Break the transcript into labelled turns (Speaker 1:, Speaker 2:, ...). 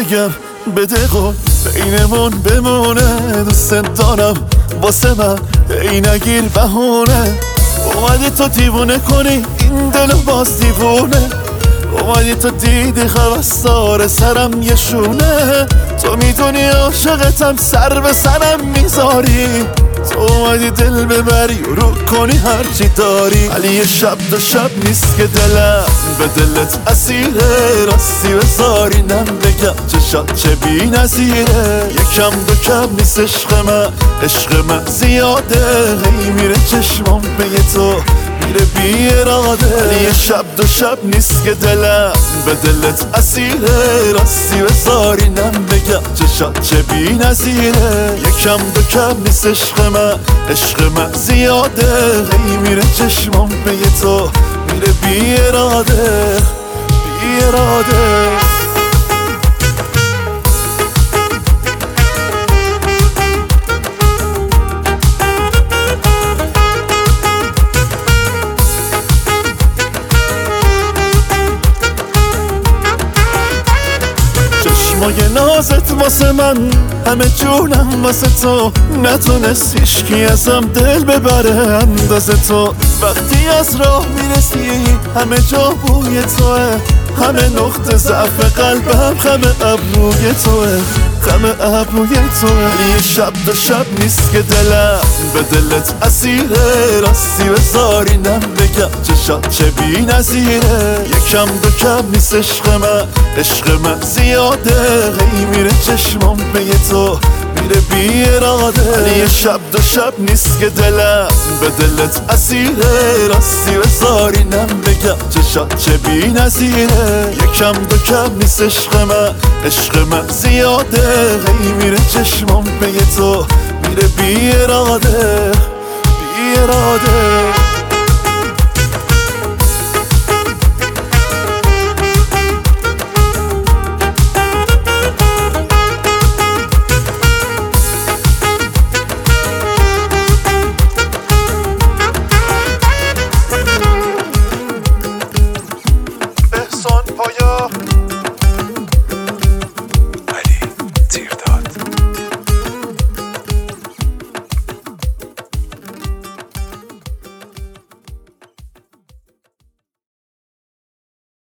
Speaker 1: بگم بده قول بینمون بمونه، دوست دارم واسه من ای نگیر بهونه. اومدی تو دیوونه کنی این دلو باز دیوونه، اومدی تو دیدی خواستار سرم یه شونه. تو میدونی عاشقتم سر به سرم میذاری، تو اومدی دل ببری و رو کنی هرچی داری. ولی یه شب دو شب نیست که دلم به دلت اسیره، راستی بذاری نم بگم چشات چه بی نظیره. یکم دو کم نیست عشق من زیاده، هی میره چشمام به تو میره بی اراده. ولی یه شب دو شب نیست که دلم به دلت اسیره، راستی بذاری نم بگم چشات چه بی نظیره. یکم دو کم نیست عشق من زیاده، هی میره چشمام به تو میره بی اراده بی اراده. چشمای نازت واسه من همه جونم واسه تو، نتونست هیچکی ازم دل ببره اندازه تو. وقتی از راه میرسی همه جا بوی توه، همه نقطه ضعف قلبم خم ابروی توه، خم ابروی توه. ولی یه شب دو شب نیست که دلم به دلت اسیره، راستی بذاری نم بگم چشات چه بی نظیره. یکم دو کم نیست عشق من زیاده، هی میره چشمام به تو میره بی اراده. ولی یه شب دو شب نیست که دلم به دلت اسیره، راستی بذاری نم بگم چشات چه بی نظیره. یکم دو کم نیست عشق من زیاده، هی میره چشمام به تو میره بی اراده بی اراده.